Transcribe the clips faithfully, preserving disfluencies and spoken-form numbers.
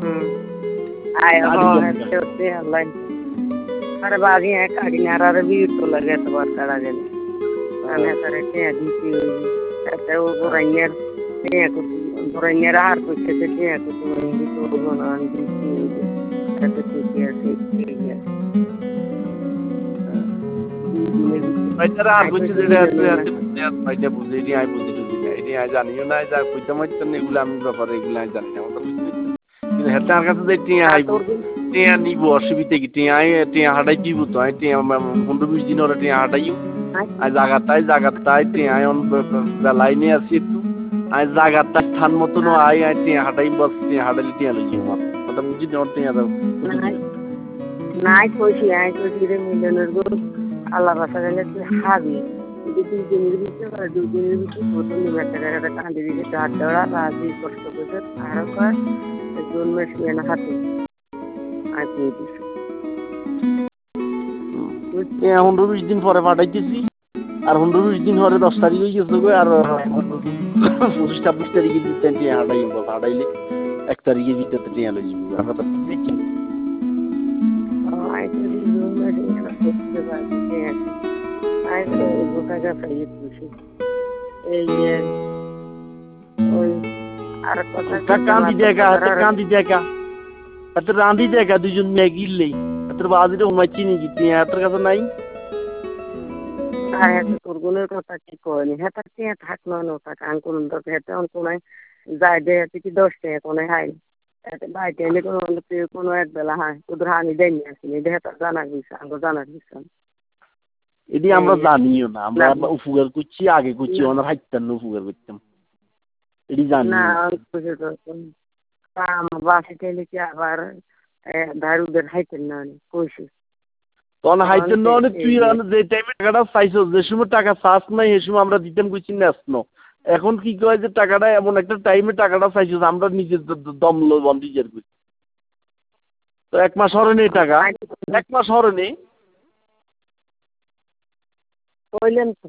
आए हो ऐसे होते हैं लाइन अरे बागी है काड़ी नारा रे भी तो लगे तो बात करा गए अने करते हैं दी ऐसे वो बुराइयां नहीं कुछ बुराइयां हार कुछ से हैं कुछ नहीं तो बना दी ऐसे कुछ ऐसे है বাইচারা আর কিছু যেটা আছে আছে বাইচা বুঝে নি আই বুঝি বুঝি না এটি আই জানিও না যা কইতে মাইতে না এগুলা আমি ব্যাপারে এগুলা আই জানি না আমার বুঝতে কিন্তু হেতার কাছে যে টিয়া আইব টিয়া নিব অসুবিধা কি টিয়া আই টিয়া হাঁটাই দিব তো আই টিয়া পনেরো বিশ দিন ওরা টিয়া হাঁটাইও আই জায়গাটাই জায়গাটাই টিয়া আই অন লাইনে আছি একটু আই জায়গাটা স্থান মতন আই আই টিয়া হাঁটাই বস টিয়া হাঁটাইলে টিয়া লইও আমার কথা বুঝি না টিয়া দাও নাই কইছি আই কইছি রে মিলনের গো আল্লাহ বাসা গেলে তুই হাবি দুই দিনের ভিতরে করে দুই দিনের ভিতরে বোতল নিয়ে একটা একটা কাঁদি দিকে চার দড়া রাজি কষ্ট করে আরো কর জোন মাস নিয়ে না হাতে আর দিয়ে দিছি পনেরো বিশ দিন পরে পাঠাইতেছি আর পনেরো বিশ দিন পরে দশ তারিখ হয়ে গেছে গো আর পঁচিশ ছাব্বিশ তারিখে দিতে টিয়া হাঁটাই হাঁটাইলে এক তারিখে দিতে টিয়া লই যাবো আমরা তো দেখি কান্দি দেখা কান্দি দেখা এত রাঁধি দেখা দুজন মেয়ে গিললেই এত বাজিটা উমাচ্ছি নাকি তুই এত কাছে নাই আর এত তোর গুণের কথা কি কয়নি হ্যাঁ তার টিয়া থাক না থাক আঙ্কুল তো হেঁটে অঙ্কুনায় যায় দে কি দশ টাকা কোনো হাই বাইরে এলে কোনো কোনো এক বেলা হ্যাঁ তোদের হানি দেয়নি আসিনি দেখে তার জানা গেছে আমরা জানা গেছিলাম এটি আমরা জানিও না আমরা উপকার করছি আগে করছি আমরা হাইতাম না উপকার করতাম এটি জানি না বাসিতে এলে কি আবার দারুদের হাইতেন না কইছি তখন হাইতেন না তুই যে টাইমে টাকাটা চাইছো যে সময় টাকা চাষ নাই সে সময় আমরা দিতাম কইছি না এখন কি কয় যে টাকাটা এমন একটা টাইমে টাকাটা চাইছো আমরা নিজের দম বন্ধ দিয়ে করছি তো এক মাস হরে নেই টাকা এক মাস হরে নেই কইলেন তো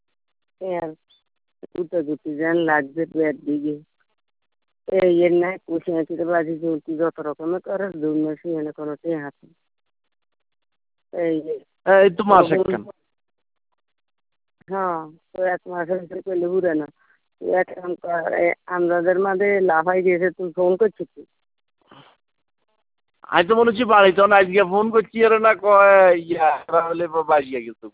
গুতে গুতি যেন লাগবে পেট দিকে এই এর নাই কুচি হাঁচিতে বাজি চলতি যত রকমের করে দুই মাসে এনে কোনো টেঁ হাতে এই এই তো মাস একখান হ্যাঁ তো এক মাসের ভিতরে করলে ঘুরে না এক কাম কর আমাদের মাঝে লাফাই দিয়েছে তুই ফোন করছিস তুই আমি তো মনে হচ্ছি বাড়ি তখন আজকে ফোন করছি আর না কয় ইয়া হলে বাড়িয়ে গেছে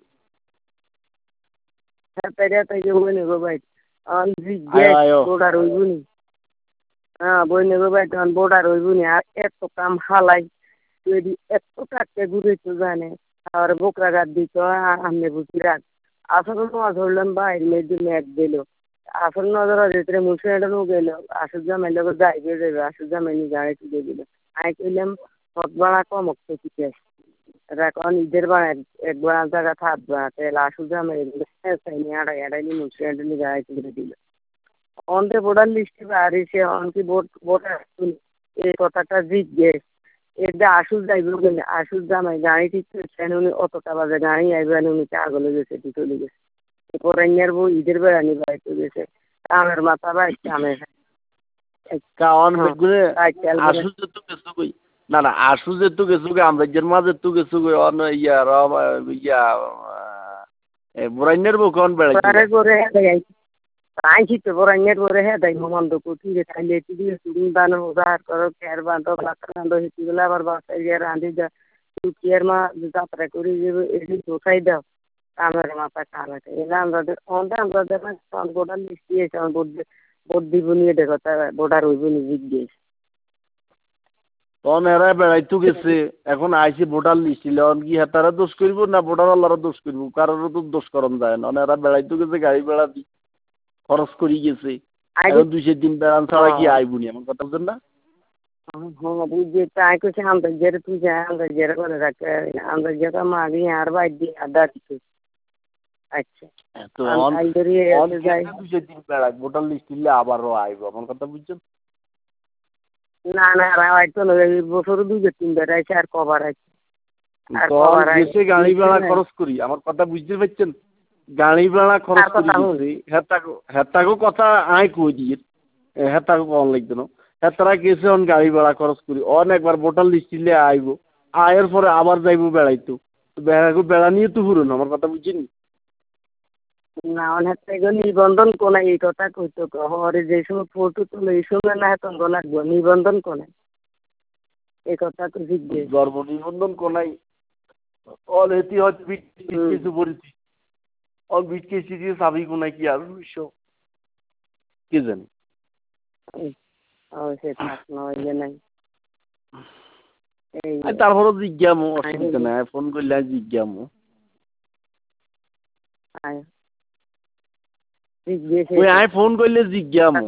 হ্যাঁ তাই তাই বই নেবো ভাই বোর্ডার হইব নি হ্যাঁ বই নেবো ভাই তখন বোর্ডার হইব নি আর এত কাম হালাই তুই এত কাটতে ঘুরে তো জানে আর বোকরা গাছ দিত আমনে বুঝি রাখ আসলে মাছ ধরলাম বাইর মেয়েদের ম্যাচ দিল আসল নজর ভিতরে মুসলিম গেল আসল জামাই লোক যাইবে যাবে আসল জামাই নিয়ে গাড়ি তুলে দিল আমি কইলাম সব বাড়া কম হচ্ছে ঠিক আছে এখন ঈদের বাড়া এক বাড়া জায়গা থাক বাড়া তাহলে আসল জামাই নিয়ে আড়াই আড়াই নিয়ে মুসলিম নিয়ে গাড়ি তুলে দিল অন্তে ভোটার লিস্টে বাড়িছে অনকি ভোট ভোটার এই কথাটা জিজ্ঞেস এটা আসল যাইবে গেলে আসল জামাই গাড়ি ঠিক করছেন উনি অতটা বাজে গাড়ি আইবেন উনি আগলে গেছে চলে গেছে এরপরে বউ ঈদের বেড়া নিয়ে বাড়িতে গেছে কামের মাথা বাড়ি কামের কাওয়ান বেগুনে আসু যেত গেছো কই না না আসু যেত গেছো কই আমরা যের মাঝে তো গেছো কই অন ইয়া রাম ইয়া এ বুরাইনের বউ কোন বেড়া আরে করে দেই আইছি তো বুরাইনের বরে হে দেই মমন্দ কোটি রে খাইলে তুই তুমি দান উদার করো কেয়ার বান্ধব লাখান্দ হিতিগুলা আবার বাসায় গিয়ে রাঁধি যা তুই কেয়ার মা যাত্রা করি যে এটি দোসাই দাও কামের মাথা কামাতে এলা আমাদের অন্তে আমাদের ভোটার লিস্ট দিয়েছে ভোট ভোট দিব নিয়ে দেখো তার ভোটার হইব নি জিজ্ঞেস তখন এরা বেড়াইতো গেছে এখন আইসি ভোটার লিস্ট দিলে অন কি হেতারা দোষ করব না ভোটার আল্লাহরা দোষ করব কারোর তো দোষ করন যায় না এরা বেড়াইতো গেছে গাড়ি বেড়া দি খরচ করি গেছে এখন দুই চার দিন বেড়ান ছাড়া কি আইবুনি এমন কথা বলছেন না হ্যাঁ বুঝছি তাই কিছু আমাদের জেরে তুই যা আমাদের জেরে করে রাখতে আমাদের যেটা মাগি আর বাইর দিয়ে আড্ডা দিচ্ছে আচ্ছা তো দুই চার দিন বেড়াক ভোটার লিস্ট দিলে আবারও আইব এমন কথা বুঝছেন না না হয়তো না বছর দুই তিন বেড়াইছে আর কবার আছে দেশে গাড়ি ভাড়া খরচ করি আমার কথা বুঝতে পারছেন গাড়ি ভাড়া খরচ করি হেতাগো হেতাগো কথা আয় কই দিয়ে হেতাগো কম লাগতো না তারা গেছে অন গাড়ি ভাড়া খরচ করি অন একবার ভোটার লিস্টিলে আইব আয়ের পরে আবার যাইব বেড়াইতো বেড়া বেড়া নিয়ে তো পুরো আমার কথা বুঝিনি না অনেক থেকে নিবন্ধন কোনে এই কথা কইতো হরে যে সময় ফটো তুলে এই সময় না তঙ্গ লাগবো নিবন্ধন কোনে এই কথা তো জিজ্ঞেস গর্ব নিবন্ধন কোনাই অল এটি হচ্ছে কিছু পরিস্থিতি অল বিট কেসি দিয়ে সাবি কোনাই কি আর বিষয় কি জানি ও সে থাক নইলে নাই এই তারপরও জিজ্ঞামো অসুবিধা নাই ফোন করলে জিজ্ঞামো আয় জিজ্ঞেস ওই আয় ফোন করলে জিজ্ঞামো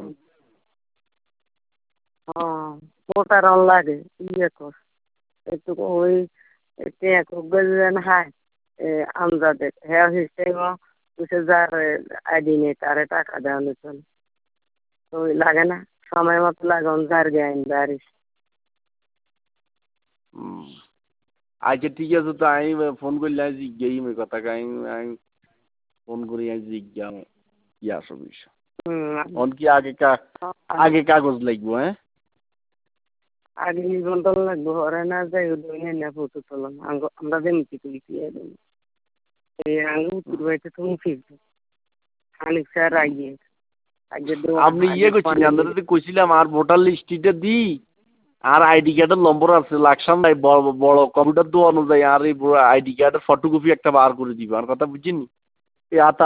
হ্যাঁ ভোটার অন লাগে ইয়ে কর একটু ওই একটু গেলেন হায় আমজাদে হ্যাঁ হিসেবে তুই যার আইডি নেই তারে টাকা দেওয়ানো চল তো লাগে না সময় মতো লাগান যার গে আইন বাড়িস আচ্ছা ঠিক আছে তো আমি ফোন করলে জিজ্ঞাই ওই কথা আমি ফোন করি আমি জিজ্ঞাম কি আসো বিষয় অন কি আগে কা আগে কাগজ লাগবো হ্যাঁ আগে নিবন্ধন লাগবো হরে না যাই ওই না ফটো তোলাম আমরা যেমনি তুলি দিয়ে দেব এই আঙ্গু উত্তর বাড়িতে তুমি ফিরবে খানিক স্যার আইয়ে আপনি ইয়ে করছেন আমরা তো কইছিলাম আর ভোটার লিস্টিটা দি আর আইডি কার্ডের নম্বর আছে লাকসাম নাই বড় কম্পিউটার তো অনুযায়ী আর এই আইডি কার্ডের ফটোকপি একটা বার করে দিবে আর কথা বুঝিনি এই